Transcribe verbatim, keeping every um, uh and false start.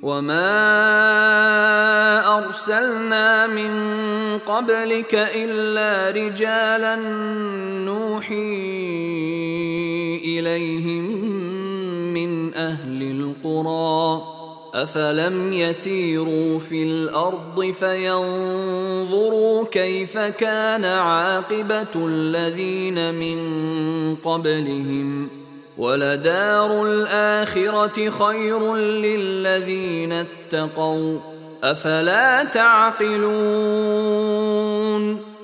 وما أرسلنا من قبلك إلا رجالا نوحي إليهم من أهل القرى أفلم يسيروا في الأرض فينظروا كيف كان عاقبة الذين من قبلهم ولدار الآخرة خير للذين اتقوا أفلا تعقلون